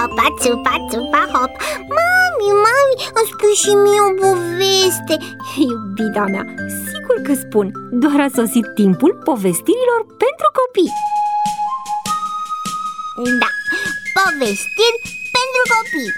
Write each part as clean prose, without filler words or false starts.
hopa, țupa, țupa, hop. Mami, îmi spui și mie o poveste. Iubita mea, sigur că spun. Doar a sosit timpul povestirilor pentru copii. Da, povestiri pentru copii.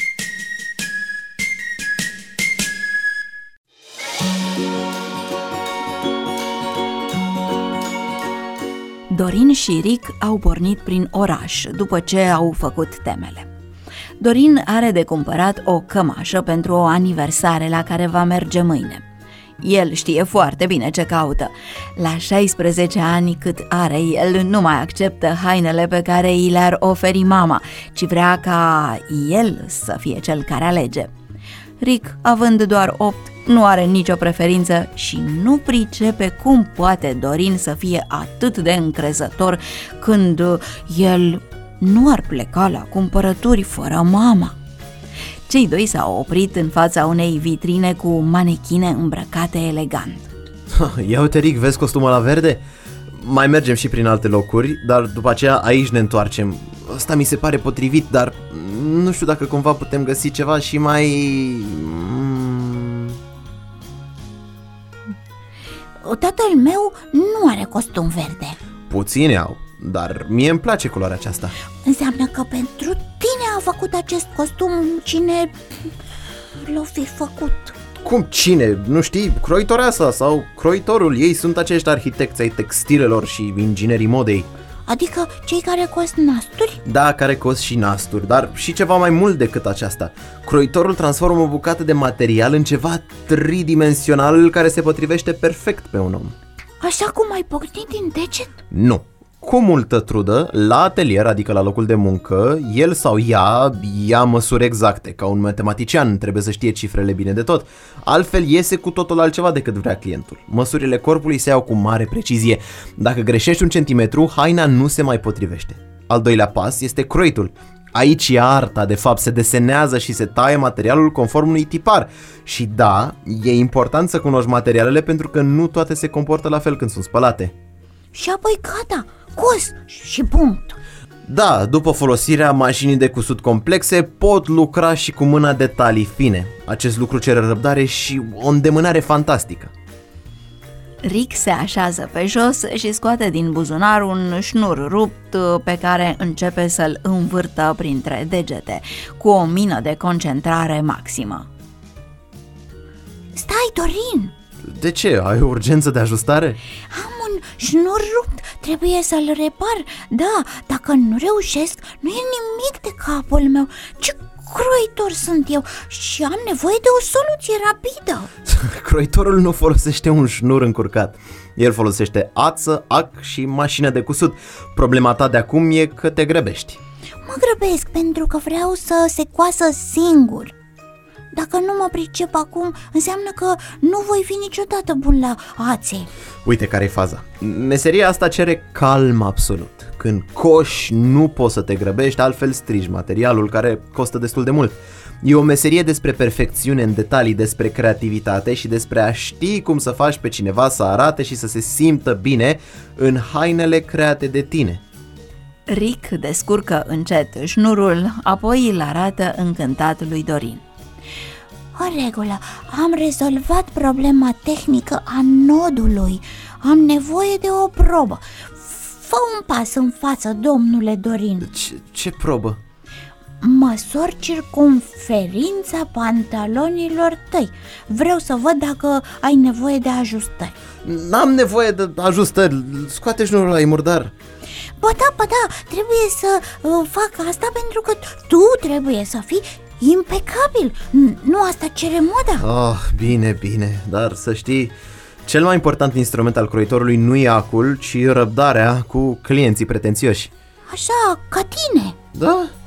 Dorin și Ric au pornit prin oraș după ce au făcut temele. Dorin are de cumpărat o cămașă pentru o aniversare la care va merge mâine. El știe foarte bine ce caută. La 16 ani cât are, el nu mai acceptă hainele pe care i le-ar oferi mama, ci vrea ca el să fie cel care alege. Ric, având doar 8, nu are nicio preferință și nu pricepe cum poate Dorin să fie atât de încrezător când el nu ar pleca la cumpărături fără mama. Cei doi s-au oprit în fața unei vitrine cu manechine îmbrăcate elegant. Ia uite, Ric, vezi costumul la verde? Mai mergem și prin alte locuri, dar după aceea aici ne întoarcem. Ăsta mi se pare potrivit, dar nu știu dacă cumva putem găsi ceva și mai... Tatăl meu nu are costum verde. Puține au, dar mie îmi place culoarea aceasta. Înseamnă că pentru tine a făcut acest costum cine l-o fi făcut. Cum cine? Nu știi? Croitoreasa sau croitorul. Ei sunt acești arhitecți ai textilelor și inginerii modei. Adică cei care cos nasturi? Da, care cos și nasturi, dar și ceva mai mult decât aceasta. Croitorul transformă o bucată de material în ceva tridimensional care se potrivește perfect pe un om. Așa cum ai pocnit din deget? Nu. Cu multă trudă, la atelier, adică la locul de muncă, el sau ea ia măsuri exacte. Ca un matematician trebuie să știe cifrele bine de tot. Altfel iese cu totul altceva decât vrea clientul. Măsurile corpului se iau cu mare precizie. Dacă greșești 1 centimetru, haina nu se mai potrivește. Al doilea pas este croitul. Aici e arta, de fapt, se desenează și se taie materialul conform unui tipar. Și da, e important să cunoști materialele pentru că nu toate se comportă la fel când sunt spălate. Și apoi gata, cos și punct. Da, după folosirea mașinii de cusut complexe, pot lucra și cu mâna detalii fine. Acest lucru cere răbdare și o îndemânare fantastică. Ric se așează pe jos și scoate din buzunar un șnur rupt pe care începe să-l învârtă printre degete, cu o mină de concentrare maximă. Stai, Dorin! De ce? Ai o urgență de ajustare? Am un șnur rupt, trebuie să-l repar. Da, dacă nu reușesc, nu e nimic de capul meu. Ce croitor sunt eu și am nevoie de o soluție rapidă. Croitorul nu folosește un șnur încurcat. El folosește ață, ac și mașină de cusut. Problema ta de acum e că te grăbești. Mă grăbesc pentru că vreau să se coasă singur. Dacă nu mă pricep acum, înseamnă că nu voi fi niciodată bun la ațe. Uite care-i faza. Meseria asta cere calm absolut. Când coși, nu poți să te grăbești, altfel strici materialul, care costă destul de mult. E o meserie despre perfecțiune în detalii, despre creativitate și despre a ști cum să faci pe cineva să arate și să se simtă bine în hainele create de tine. Ric descurcă încet șnurul, apoi îl arată încântat lui Dorin. În regulă, am rezolvat problema tehnică a nodului. Am nevoie de o probă. Fă un pas în față, domnule Dorin. Ce probă? Măsor circumferința pantalonilor tăi. Vreau să văd dacă ai nevoie de ajustări. N-am nevoie de ajustări. Scoate șnurul ăla, e murdar. Ba da, trebuie să fac asta pentru că tu trebuie să fii impecabil. Nu asta cere moda? Bine, dar să știi, cel mai important instrument al croitorului nu e acul, ci răbdarea cu clienții pretențioși. Așa, ca tine. Da,